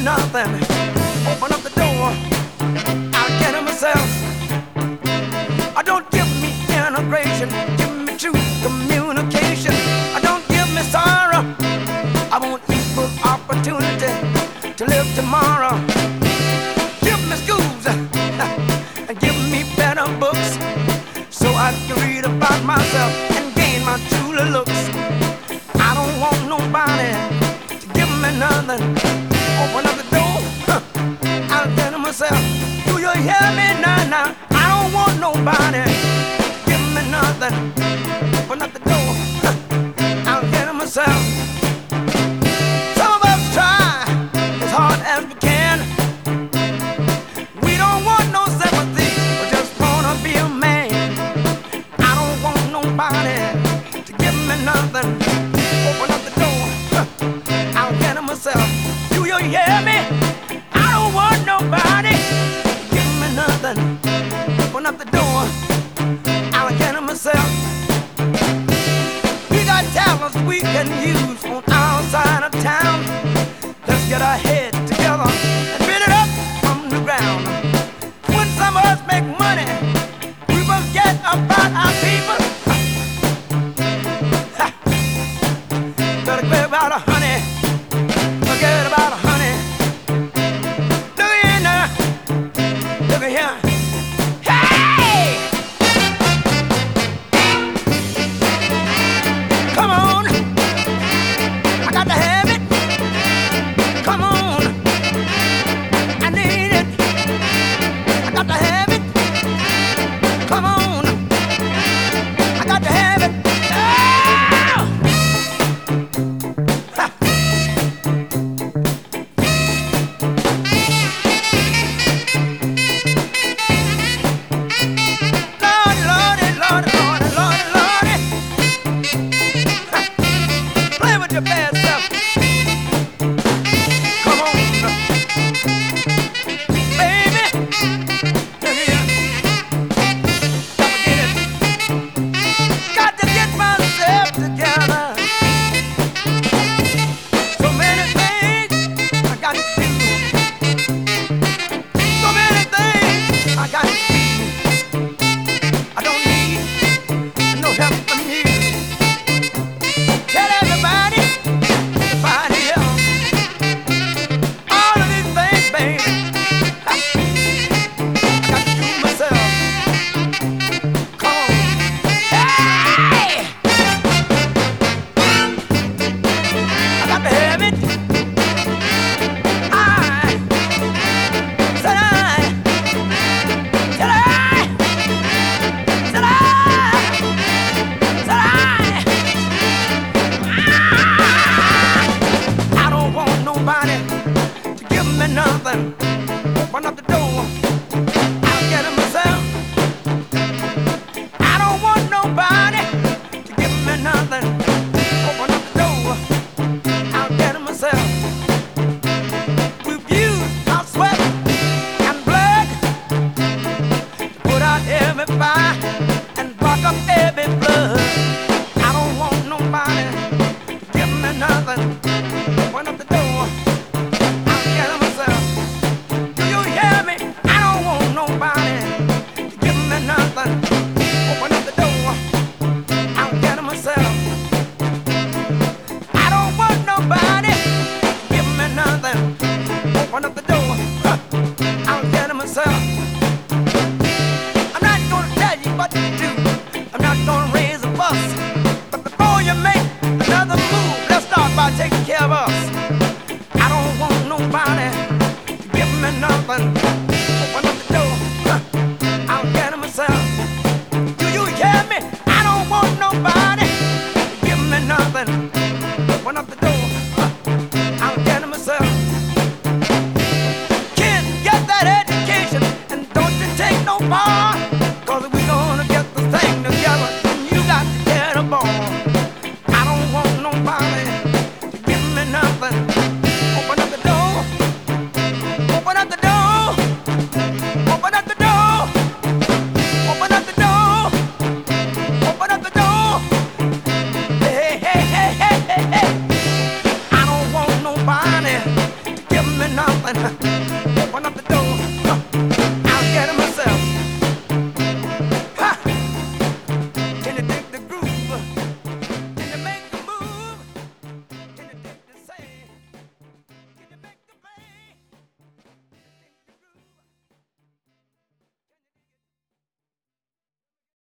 nothing. Open up the door, I'll get it myself. Don't give me integration, give me true communication. Don't give me sorrow, I want equal opportunity to live tomorrow. Give me schools and give me better books, so I can read about myself and gain my true looks. I don't want nobody to give me nothing. Open up the door, I'll get it myself. Do you hear me now? I don't want nobody to give me nothing. Open up the door, I'll get it myself. Some of us try as hard as we can. We don't want no sympathy, we just wanna be a man. I don't want nobody to give me nothing. Open up the door, I'll get it myself. Do you hear me? I don't want nobody to give me nothing. Open up the door, I'll get it myself. We got talents we can use on our side of town. Let's get our head together and build it up from the ground. When some of us make money, we forget about our people. Better forget about our honey. Forget about our honey. Look here now. Look here. Hey! Come on. I got to have it. Come on. I need it. I got to have it. Come on. I got to have it. Oh! Ha! Lordy, Lordy, Lordy, Lordy, Lordy. Ha! Play with your bad stuff. Come on, baby. Look here. Got to get myself together. So many things I got to do. So many things I got to do. I don't need no help from you. Tell everybody else all of these things, baby. I got to do myself. Come on. Hey! I got to have it. Said I don't want nobody to give me nothing. Open up the door, I'll get it myself. I don't want nobody to give me nothing. Open up the door, I'll get it myself. We've used our sweat and blood to put out every fire and block up every flood. I don't want nobody to give me nothing. Open up the door, I'll get it myself. Do you hear me? I don't want nobody to give me nothing. Open up the door, I'll get it myself. I don't want nobody to give me nothing. Open up the door, I'll get it myself. I'm not gonna tell you what to do.